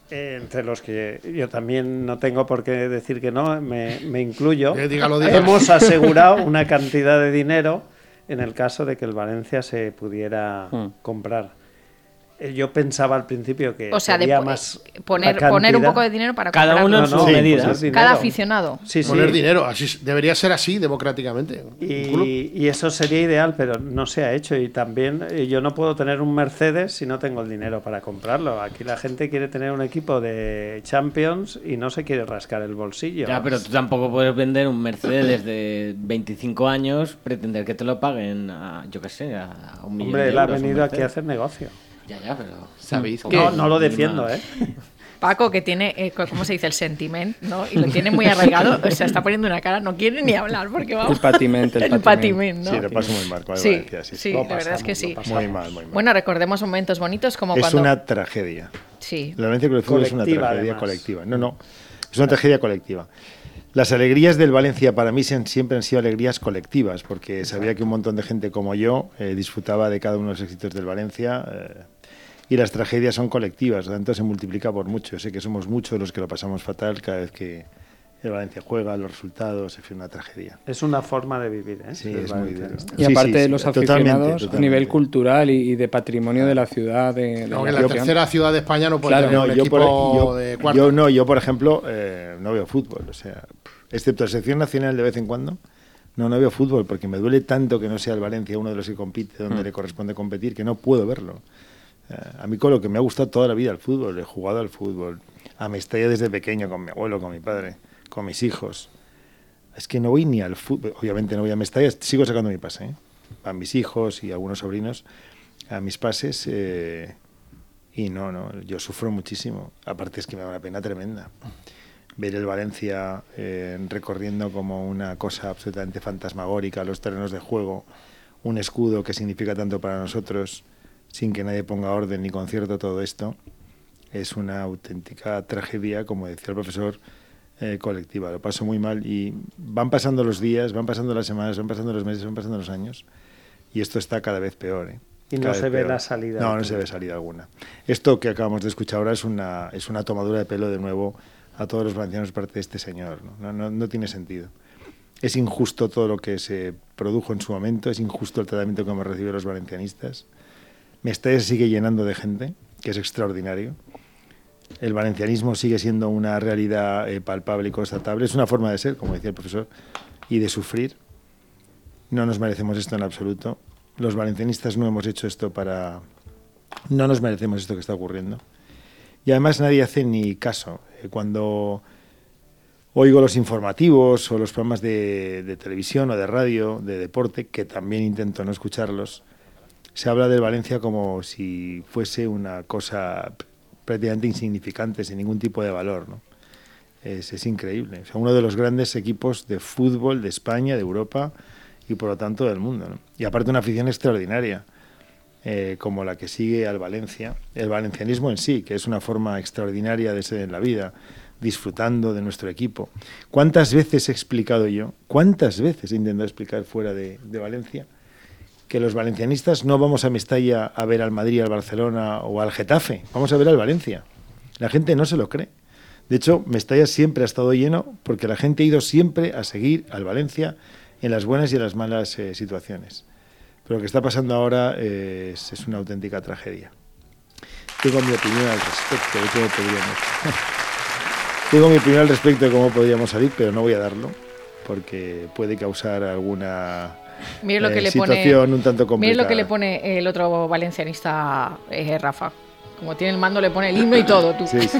Entre los que yo también no tengo por qué decir que no, me incluyo. Dígalo. Hemos asegurado una cantidad de dinero en el caso de que el Valencia se pudiera comprar. Yo pensaba al principio que sería más poner un poco de dinero para cada uno en su medida. Cada aficionado. Sí, poner dinero, así debería ser así democráticamente. Y eso sería ideal, pero no se ha hecho. Y también yo no puedo tener un Mercedes si no tengo el dinero para comprarlo. Aquí la gente quiere tener un equipo de Champions y no se quiere rascar el bolsillo. Ya, pero tú tampoco puedes vender un Mercedes de 25 años, pretender que te lo paguen a, yo qué sé, a 1 millón de euros. Hombre, él ha venido aquí a hacer negocio. Ya, pero... ¿Sabéis que No lo defiendo, Paco, que tiene, ¿cómo se dice? El sentiment, ¿no? Y lo tiene muy arraigado, o sea, está poniendo una cara, no quiere ni hablar, porque vamos... El patiment, ¿no? Sí, lo paso muy mal con el Sí, Valencia. sí, la verdad es que sí. Muy mal. Bueno, recordemos momentos bonitos como es cuando... una tragedia. Sí. La Valencia Club de Fútbol es una tragedia además. colectiva. No, es una tragedia colectiva. Las alegrías del Valencia para mí siempre han sido alegrías colectivas, porque sabía que un montón de gente como yo disfrutaba de cada uno de los éxitos del Valencia... y las tragedias son colectivas, tanto se multiplica por mucho. Yo sé que somos muchos los que lo pasamos fatal cada vez que el Valencia juega, los resultados, es una tragedia. Es una forma de vivir, ¿eh? Sí, es muy duro. Y aparte de los aficionados, totalmente. a nivel cultural y de patrimonio de la ciudad. Aunque la tercera ciudad de España no puede tener un equipo de cuarta. Yo, por ejemplo, no veo fútbol. O sea, excepto la selección nacional de vez en cuando, no veo fútbol porque me duele tanto que no sea el Valencia uno de los que compite donde le corresponde competir, que no puedo verlo. A mí con lo que me ha gustado toda la vida el fútbol, he jugado al fútbol, a Mestalla desde pequeño, con mi abuelo, con mi padre, con mis hijos. Es que no voy ni al fútbol, obviamente no voy a Mestalla, sigo sacando mi pase, a mis hijos y a algunos sobrinos, a mis pases, y no, yo sufro muchísimo. Aparte es que me da una pena tremenda. Ver el Valencia recorriendo como una cosa absolutamente fantasmagórica los terrenos de juego, un escudo que significa tanto para nosotros, sin que nadie ponga orden ni concierto todo esto, es una auténtica tragedia, como decía el profesor, colectiva. Lo paso muy mal y van pasando los días, van pasando las semanas, van pasando los meses, van pasando los años y esto está cada vez peor. Y no se ve la salida. No se ve salida alguna. Esto que acabamos de escuchar ahora es una tomadura de pelo de nuevo a todos los valencianos parte de este señor. No tiene sentido. Es injusto todo lo que se produjo en su momento, es injusto el tratamiento que hemos recibido los valencianistas. Mestalla se sigue llenando de gente, que es extraordinario. El valencianismo sigue siendo una realidad palpable y constatable. Es una forma de ser, como decía el profesor, y de sufrir. No nos merecemos esto en absoluto. Los valencianistas no hemos hecho esto para... No nos merecemos esto que está ocurriendo. Y además nadie hace ni caso. Cuando oigo los informativos o los programas de televisión o de radio, de deporte, que también intento no escucharlos, se habla del Valencia como si fuese una cosa prácticamente insignificante, sin ningún tipo de valor, ¿no? Es increíble. O sea, uno de los grandes equipos de fútbol de España, de Europa y por lo tanto del mundo, ¿no? Y aparte una afición extraordinaria, como la que sigue al Valencia. El valencianismo en sí, que es una forma extraordinaria de ser en la vida, disfrutando de nuestro equipo. ¿Cuántas veces he explicado yo? ¿Cuántas veces he intentado explicar fuera de Valencia que los valencianistas no vamos a Mestalla a ver al Madrid, al Barcelona o al Getafe, vamos a ver al Valencia? La gente no se lo cree. De hecho, Mestalla siempre ha estado lleno porque la gente ha ido siempre a seguir al Valencia en las buenas y en las malas situaciones. Pero lo que está pasando ahora es una auténtica tragedia. Tengo mi opinión al respecto de cómo podríamos... Tengo mi opinión al respecto de cómo podríamos salir, pero no voy a darlo porque puede causar alguna... Mire lo que le situación pone, un tanto complicada. Mire lo que le pone el otro valencianista, Rafa. Como tiene el mando, le pone el himno y todo. Tú. Sí.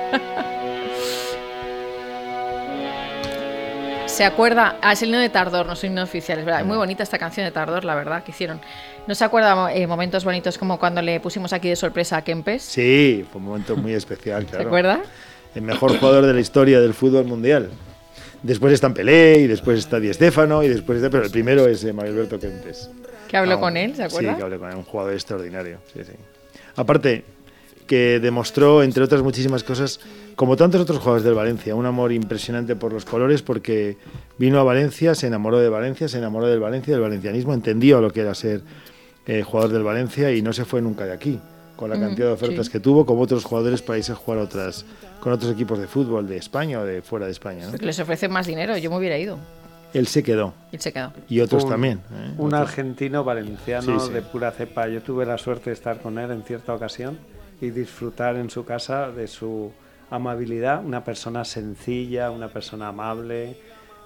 Se acuerda, es el himno de Tardor, no son himnos oficiales, ¿verdad? Muy bonita esta canción de Tardor, la verdad, que hicieron. ¿No se acuerda momentos bonitos como cuando le pusimos aquí de sorpresa a Kempes? Sí, fue un momento muy especial, claro. ¿Se acuerda? El mejor jugador de la historia del fútbol mundial. Después está Pelé y después está Di Stéfano y después está, pero el primero es Mario Alberto Kempes. ¿Que habló con él, se acuerda? Sí, que hablé con él, un jugador extraordinario. Sí. Aparte, que demostró, entre otras muchísimas cosas, como tantos otros jugadores del Valencia, un amor impresionante por los colores, porque vino a Valencia, se enamoró de Valencia, se enamoró del Valencia, del valencianismo, entendió lo que era ser jugador del Valencia y no se fue nunca de aquí. con la cantidad de ofertas que tuvo, como otros jugadores para irse a jugar con otros equipos de fútbol de España o de fuera de España, ¿no? Porque les ofrecen más dinero, yo me hubiera ido. Él se quedó. Y otros también. Un otros. argentino valenciano Sí. de pura cepa. Yo tuve la suerte de estar con él en cierta ocasión y disfrutar en su casa de su amabilidad. Una persona sencilla, una persona amable,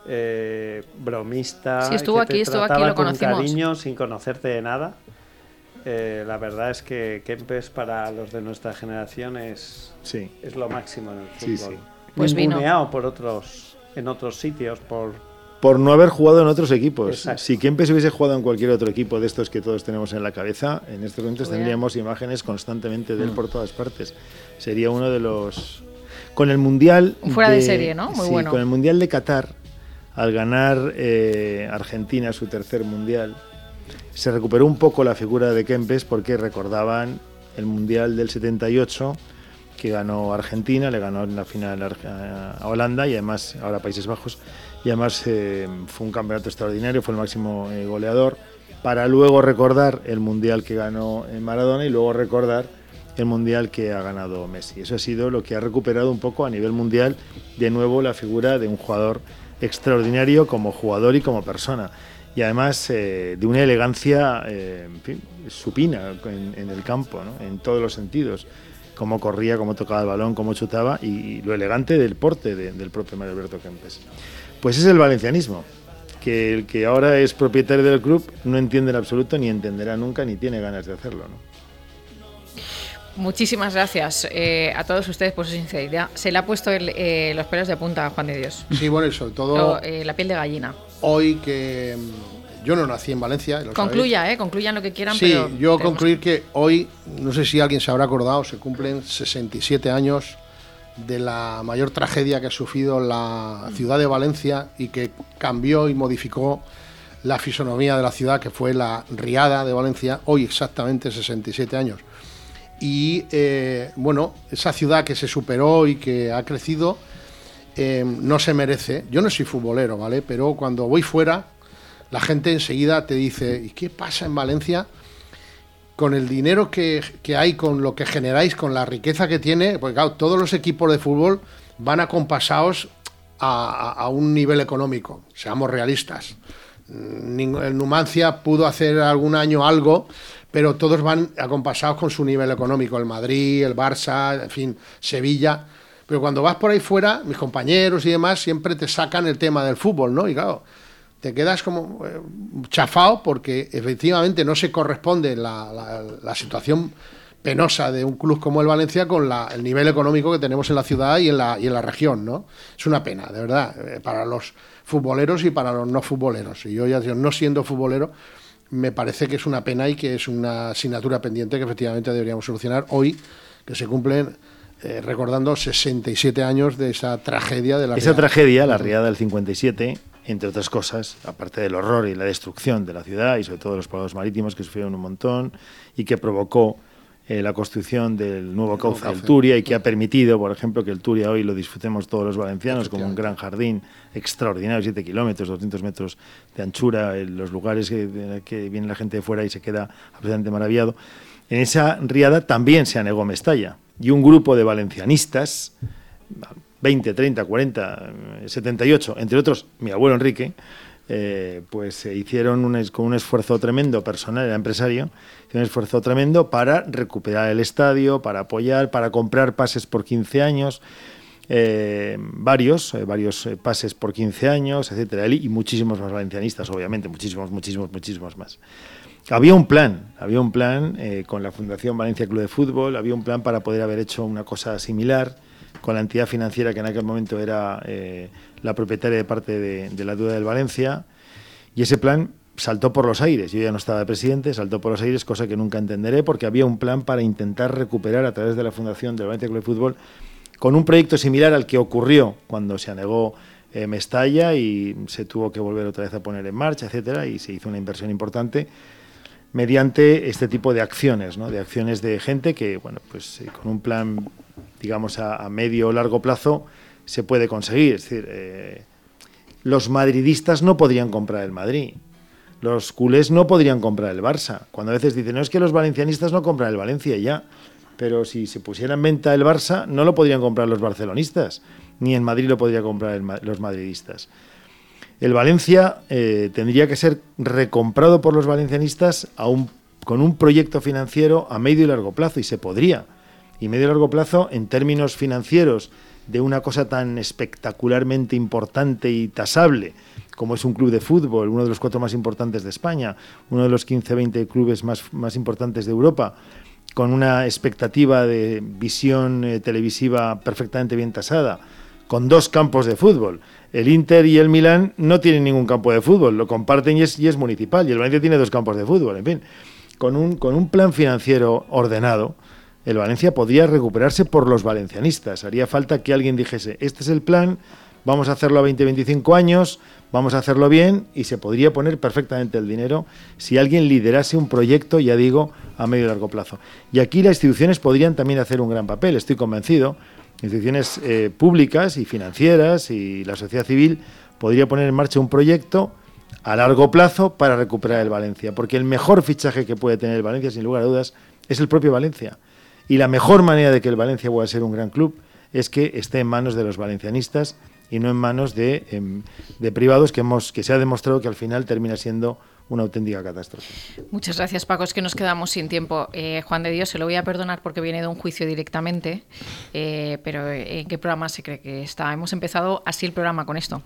bromista. Sí, estuvo aquí, lo con conocimos. cariño, sin conocerte de nada. La verdad es que Kempes para los de nuestra generación es lo máximo en el fútbol. Sí. Pues ninguneado en otros sitios por no haber jugado en otros equipos. Exacto. Si Kempes hubiese jugado en cualquier otro equipo de estos que todos tenemos en la cabeza, en estos momentos tendríamos imágenes constantemente de él por todas partes. Sería uno de los... Con el Mundial... Fuera de serie, ¿no? Muy bueno. Con el Mundial de Qatar, al ganar Argentina su tercer Mundial, se recuperó un poco la figura de Kempes porque recordaban el Mundial del 78 que ganó Argentina, le ganó en la final a Holanda y además ahora Países Bajos, y además fue un campeonato extraordinario, fue el máximo goleador, para luego recordar el Mundial que ganó Maradona y luego recordar el Mundial que ha ganado Messi. Eso ha sido lo que ha recuperado un poco a nivel mundial de nuevo la figura de un jugador extraordinario como jugador y como persona. Y además de una elegancia en fin, supina en el campo, ¿no? En todos los sentidos. Cómo corría, cómo tocaba el balón, cómo chutaba y lo elegante del porte del propio Mario Alberto Kempes. Pues es el valencianismo, que el que ahora es propietario del club no entiende en absoluto, ni entenderá nunca, ni tiene ganas de hacerlo, ¿no? Muchísimas gracias a todos ustedes por su sinceridad. Se le ha puesto los pelos de punta a Juan de Dios. Sí, bueno, y sobre todo... la piel de gallina. Hoy que... Yo no nací en Valencia. Concluyan lo que quieran. Sí, pero yo concluir que hoy, no sé si alguien se habrá acordado, se cumplen 67 años de la mayor tragedia que ha sufrido la ciudad de Valencia y que cambió y modificó la fisonomía de la ciudad, que fue la Riada de Valencia, hoy exactamente 67 años. Y bueno, esa ciudad que se superó y que ha crecido no se merece. Yo no soy futbolero, ¿vale? Pero cuando voy fuera, la gente enseguida te dice, ¿y qué pasa en Valencia? Con el dinero que hay, con lo que generáis, con la riqueza que tiene, porque claro, todos los equipos de fútbol van acompasados a un nivel económico, seamos realistas. El Numancia pudo hacer algún año algo, pero todos van acompasados con su nivel económico, el Madrid, el Barça, en fin, Sevilla. Pero cuando vas por ahí fuera, mis compañeros y demás siempre te sacan el tema del fútbol, ¿no? Y claro, te quedas como chafado porque efectivamente no se corresponde la situación penosa de un club como el Valencia con el nivel económico que tenemos en la ciudad y en la región, ¿no? Es una pena, de verdad, para los futboleros y para los no futboleros. Y yo ya digo, no siendo futbolero, me parece que es una pena y que es una asignatura pendiente que efectivamente deberíamos solucionar hoy, que se cumplen recordando 67 años de esa tragedia de la Riada. Esa tragedia, la Riada del 57, entre otras cosas, aparte del horror y la destrucción de la ciudad y sobre todo de los poblados marítimos que sufrieron un montón y que provocó la construcción del nuevo cauce del Turia y que ha permitido, por ejemplo, que el Turia hoy lo disfrutemos todos los valencianos como un gran jardín extraordinario, 7 kilómetros, 200 metros de anchura, en los lugares que viene la gente de fuera y se queda absolutamente maravillado. En esa Riada también se anegó Mestalla y un grupo de valencianistas, 20, 30, 40, 78, entre otros mi abuelo Enrique, pues se hicieron con un esfuerzo tremendo personal, era empresario, un esfuerzo tremendo para recuperar el estadio, para apoyar, para comprar pases por 15 años, varios pases por 15 años, etcétera, y muchísimos más valencianistas, obviamente, muchísimos más. Había un plan con la Fundación Valencia Club de Fútbol, había un plan para poder haber hecho una cosa similar con la entidad financiera que en aquel momento era la propietaria de parte de la deuda del Valencia, y ese plan saltó por los aires. Yo ya no estaba de presidente, saltó por los aires, cosa que nunca entenderé, porque había un plan para intentar recuperar a través de la Fundación del Valencia Club de Fútbol, con un proyecto similar al que ocurrió cuando se anegó Mestalla y se tuvo que volver otra vez a poner en marcha, etcétera, y se hizo una inversión importante mediante este tipo de acciones, ¿no? De acciones de gente que, bueno, pues con un plan, digamos, a medio o largo plazo se puede conseguir. Es decir, los madridistas no podrían comprar el Madrid, Los culés no podrían comprar el Barça. Cuando a veces dicen, no, es que los valencianistas no compran el Valencia, ya. Pero si se pusiera en venta el Barça, no lo podrían comprar los barcelonistas, ni en Madrid lo podría comprar los madridistas. El Valencia tendría que ser recomprado por los valencianistas con un proyecto financiero a medio y largo plazo, y se podría. Y medio y largo plazo, en términos financieros, de una cosa tan espectacularmente importante y tasable como es un club de fútbol, uno de los 4 más importantes de España, uno de los 15-20 clubes más importantes de Europa, con una expectativa de visión televisiva perfectamente bien tasada, con 2 campos de fútbol. El Inter y el Milán no tienen ningún campo de fútbol, lo comparten y es municipal, y el Valencia tiene 2 campos de fútbol. En fin, con un plan financiero ordenado, el Valencia podría recuperarse por los valencianistas. Haría falta que alguien dijese, este es el plan, vamos a hacerlo a 20-25 años, vamos a hacerlo bien, y se podría poner perfectamente el dinero si alguien liderase un proyecto, ya digo, a medio y largo plazo. Y aquí las instituciones podrían también hacer un gran papel, estoy convencido. Instituciones públicas y financieras y la sociedad civil podría poner en marcha un proyecto a largo plazo para recuperar el Valencia, porque el mejor fichaje que puede tener el Valencia, sin lugar a dudas, es el propio Valencia. Y la mejor manera de que el Valencia vuelva a ser un gran club es que esté en manos de los valencianistas y no en manos de privados que se ha demostrado que al final termina siendo una auténtica catástrofe. Muchas gracias, Paco. Es que nos quedamos sin tiempo. Juan de Dios, se lo voy a perdonar porque viene de un juicio directamente, pero ¿en qué programa se cree que está? Hemos empezado así el programa con esto.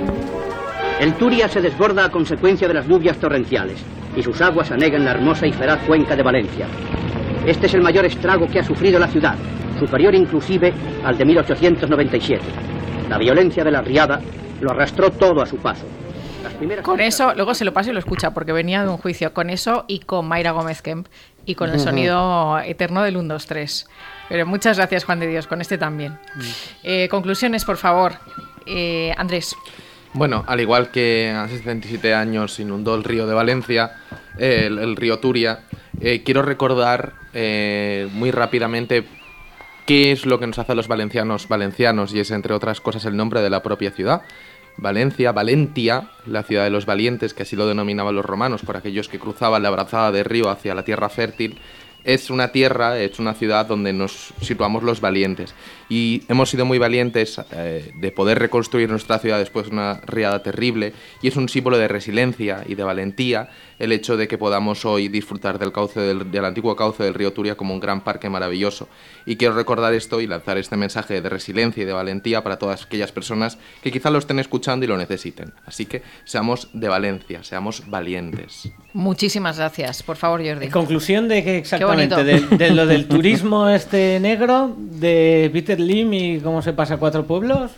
El Turia se desborda a consecuencia de las lluvias torrenciales y sus aguas anegan la hermosa y feraz cuenca de Valencia. Este es el mayor estrago que ha sufrido la ciudad, superior inclusive al de 1897. La violencia de la riada lo arrastró todo a su paso. Con eso, luego se lo pasa y lo escucha, porque venía de un juicio. Con eso y con Mayra Gómez Kemp y con el sonido eterno del 1, 2, 3. Pero muchas gracias, Juan de Dios, con este también. Conclusiones, por favor. Andrés. Bueno, al igual que hace 77 años inundó el río de Valencia, el río Turia, quiero recordar muy rápidamente qué es lo que nos hace a los valencianos, y es, entre otras cosas, el nombre de la propia ciudad. Valencia, Valentia, la ciudad de los valientes, que así lo denominaban los romanos, por aquellos que cruzaban la brazada de río hacia la tierra fértil, es una ciudad donde nos situamos los valientes. Y hemos sido muy valientes de poder reconstruir nuestra ciudad después de una riada terrible, y es un símbolo de resiliencia y de valentía el hecho de que podamos hoy disfrutar del antiguo cauce del río Turia como un gran parque maravilloso. Y quiero recordar esto y lanzar este mensaje de resiliencia y de valentía para todas aquellas personas que quizá lo estén escuchando y lo necesiten. Así que seamos de Valencia, seamos valientes. Muchísimas gracias. Por favor, Jordi. Conclusión de que exactamente de lo del turismo negro, de Peter Lim y cómo se pasa 4 pueblos,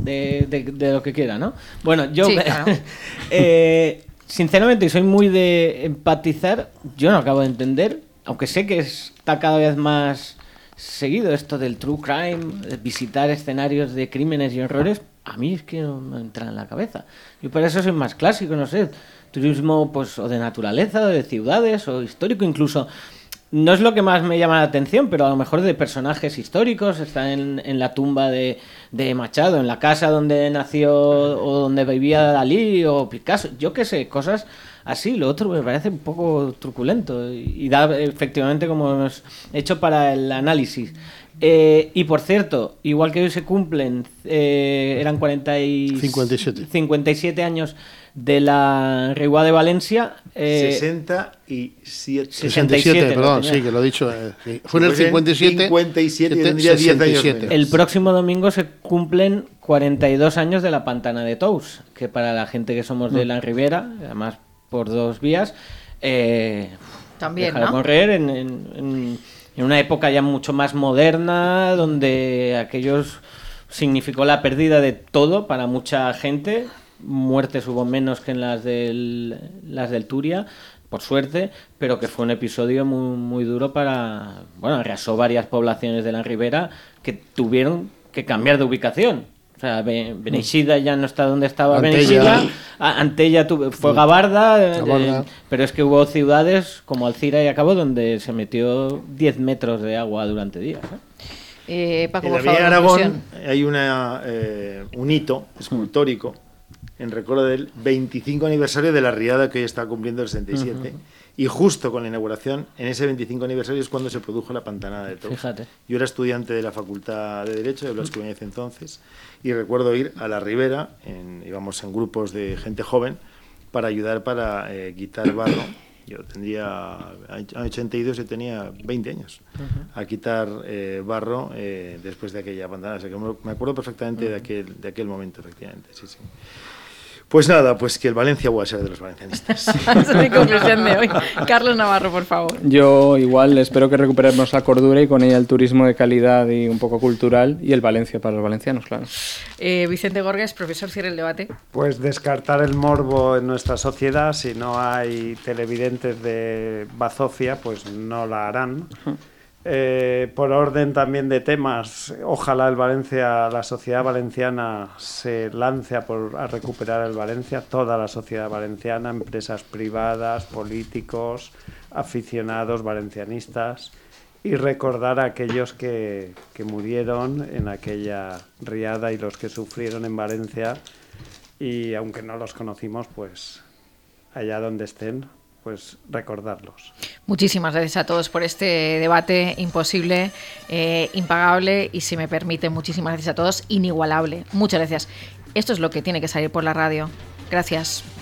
de lo que quiera, ¿no? Bueno, yo sí, claro. Sinceramente, soy muy de empatizar. Yo no acabo de entender, aunque sé que está cada vez más seguido esto del true crime, de visitar escenarios de crímenes y horrores. A mí es que no me entra en la cabeza. Yo por eso soy más clásico, no sé, turismo pues o de naturaleza, o de ciudades, o histórico incluso. No es lo que más me llama la atención, pero a lo mejor de personajes históricos. Está en la tumba de Machado, en la casa donde nació o donde vivía Dalí o Picasso. Yo qué sé, cosas así. Lo otro me parece un poco truculento y da efectivamente como hemos hecho para el análisis. Y por cierto, igual que hoy se cumplen, eran 57 años de la Reguá de Valencia. 67, perdón, sí, que lo he dicho. Sí. Fue en el 57. 57 y tendría 10 años menos. El próximo domingo se cumplen 42 años de la Pantana de Tous, que para la gente que somos de la Ribera, además por 2 vías, también, dejar ¿no? correr en una época ya mucho más moderna, donde aquellos significó la pérdida de todo para mucha gente. Muertes hubo menos que en las del Turia, por suerte, pero que fue un episodio muy, muy duro arrasó varias poblaciones de la Ribera que tuvieron que cambiar de ubicación. O sea, Beneixida ya no está donde estaba Beneixida, Antella fue Gabarda, pero es que hubo ciudades como Alcira y Acabo donde se metió 10 metros de agua durante días. Paco, en por la Villa favor, de Aragón hay un hito escultórico en recuerdo del 25 aniversario de la riada que hoy está cumpliendo el 67. Y justo con la inauguración, en ese 25 aniversario es cuando se produjo la Pantanada de Tours. Fíjate. Yo era estudiante de la Facultad de Derecho de Blas Cubáñez entonces, y recuerdo ir a la ribera, íbamos en grupos de gente joven, para ayudar para quitar barro. Yo tendría, en 82 yo tenía 20 años, a quitar barro después de aquella pantanada. O sea, que me acuerdo perfectamente de aquel momento, efectivamente, sí. Pues nada, pues que el Valencia vuelva a ser de los valencianistas. Esa es mi conclusión de hoy. Carlos Navarro, por favor. Yo igual espero que recuperemos la cordura y con ella el turismo de calidad y un poco cultural y el Valencia para los valencianos, claro. Vicente Gorges, profesor, cierre el debate. Pues descartar el morbo en nuestra sociedad. Si no hay televidentes de bazofia, pues no la harán. Por orden también de temas, ojalá la sociedad valenciana se lance a recuperar el Valencia, toda la sociedad valenciana, empresas privadas, políticos, aficionados, valencianistas, y recordar a aquellos que murieron en aquella riada y los que sufrieron en Valencia, y aunque no los conocimos, pues allá donde estén, pues recordarlos. Muchísimas gracias a todos por este debate imposible, impagable y, si me permite, muchísimas gracias a todos, inigualable. Muchas gracias. Esto es lo que tiene que salir por la radio. Gracias.